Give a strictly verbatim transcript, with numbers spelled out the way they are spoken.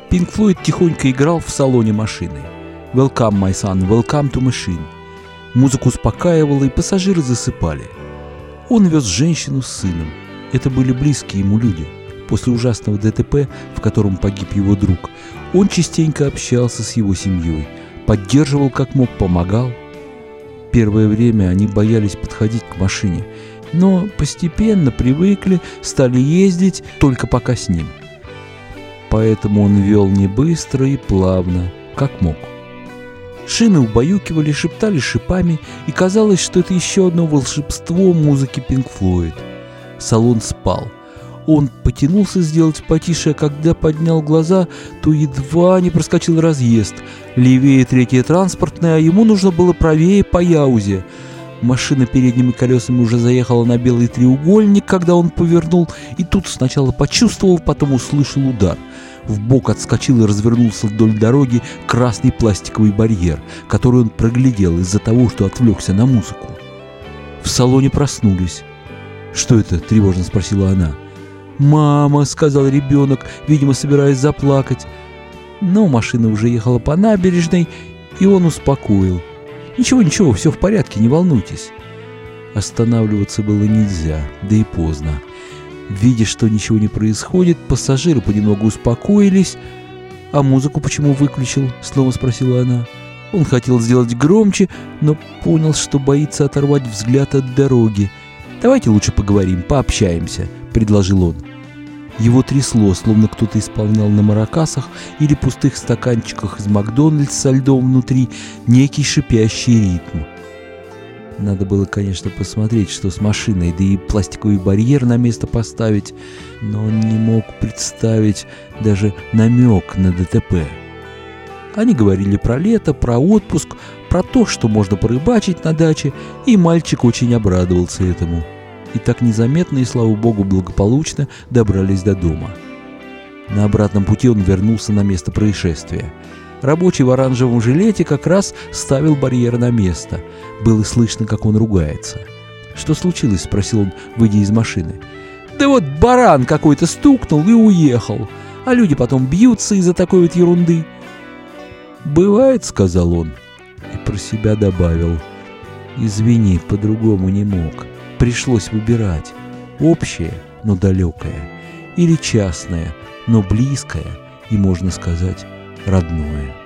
Пинк Флойд тихонько играл в салоне машины. «Welcome, my son, welcome to machine». Музыка успокаивала, и пассажиры засыпали. Он вез женщину с сыном. Это были близкие ему люди. После ужасного ДТП, в котором погиб его друг, он частенько общался с его семьей, поддерживал как мог, помогал. Первое время они боялись подходить к машине, но постепенно привыкли, стали ездить только пока с ним. Поэтому он вел не быстро и плавно, как мог. Шины убаюкивали, шептали шипами, и казалось, что это еще одно волшебство музыки Пинк Флойд. Салон спал. Он потянулся сделать потише, а когда поднял глаза, то едва не проскочил разъезд. Левее третья транспортная, а ему нужно было правее по Яузе. Машина передними колесами уже заехала на белый треугольник, когда он повернул, и тут сначала почувствовал, потом услышал удар. Вбок отскочил и развернулся вдоль дороги красный пластиковый барьер, который он проглядел из-за того, что отвлекся на музыку. В салоне проснулись. «Что это?» – тревожно спросила она. «Мама», – сказал ребенок, видимо, собираясь заплакать. Но машина уже ехала по набережной, и он успокоил. «Ничего, ничего, все в порядке, не волнуйтесь». Останавливаться было нельзя, да и поздно. Видя, что ничего не происходит, пассажиры понемногу успокоились. «А музыку почему выключил?» – снова спросила она. Он хотел сделать громче, но понял, что боится оторвать взгляд от дороги. «Давайте лучше поговорим, пообщаемся», – предложил он. Его трясло, словно кто-то исполнял на маракасах или пустых стаканчиках из Макдональдс со льдом внутри некий шипящий ритм. Надо было, конечно, посмотреть, что с машиной, да и пластиковый барьер на место поставить, но он не мог представить даже намек на ДТП. Они говорили про лето, про отпуск, про то, что можно порыбачить на даче, и мальчик очень обрадовался этому. И так незаметно и, слава богу, благополучно добрались до дома. На обратном пути он вернулся на место происшествия. Рабочий в оранжевом жилете как раз ставил барьер на место. Было слышно, как он ругается. «Что случилось?» – спросил он, выйдя из машины. «Да вот баран какой-то стукнул и уехал. А люди потом бьются из-за такой вот ерунды». «Бывает», – сказал он. И про себя добавил: «Извини, по-другому не мог. Пришлось выбирать. Общее, но далекое. Или частное, но близкое и, можно сказать, родное».